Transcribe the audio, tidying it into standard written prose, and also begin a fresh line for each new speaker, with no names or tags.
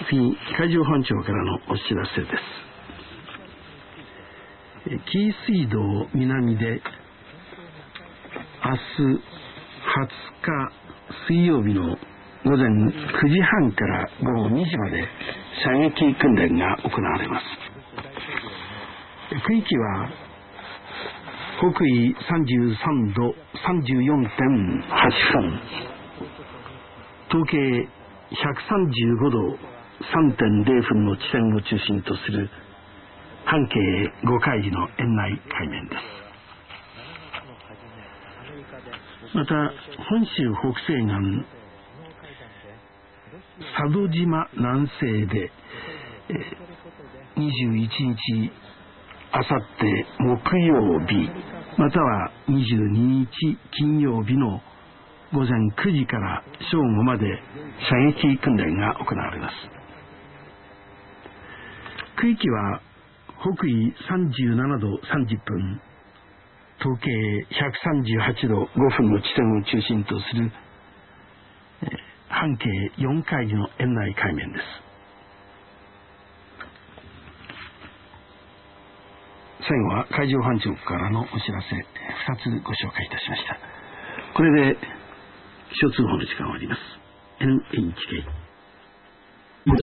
次、海上保安庁からのお知らせです。紀伊水道南で明日20日水曜日の午前9時半から午後2時まで射撃訓練が行われます。区域は北緯33度 34.8 分、東経135度 3.0 分の地点を中心とする半径5海里の円内海面です。また本州北西岸佐渡島南西で21日あさって木曜日または22日金曜日の午前9時から正午まで射撃訓練が行われます。区域は北緯37度30分、東経138度5分の地点を中心とする半径4海里の円内海面です。最後は海上保安庁からのお知らせ2つご紹介いたしました。これで気象通報の時間は終わります。NHK